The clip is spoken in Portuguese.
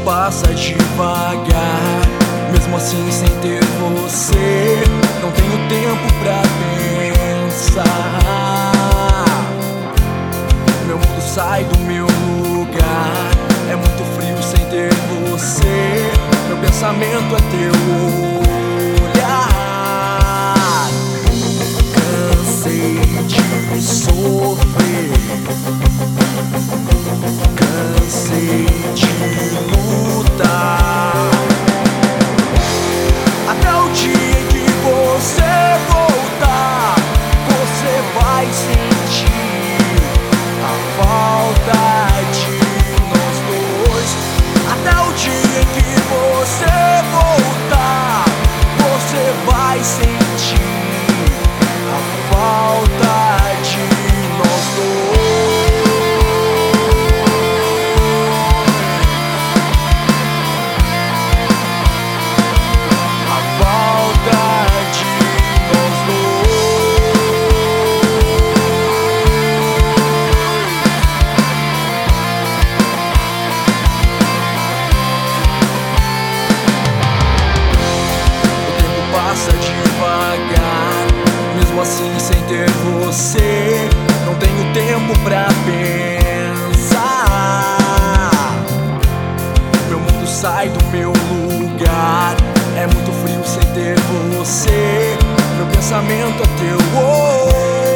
passa devagar, mesmo assim sem ter você. Não tenho tempo pra pensar. Meu mundo sai do meu lugar. É muito frio sem ter você. Meu pensamento é teu olhar. Cansei de sofrer, cansei de lutar, até o dia em que você voltar. Você vai sentir a falta de nós dois. Até o dia em que você voltar, você vai sentir a falta de nós dois. Passa devagar, mesmo assim sem ter você. Não tenho tempo pra pensar. Meu mundo sai do meu lugar. É muito frio sem ter você. Meu pensamento é teu olhar.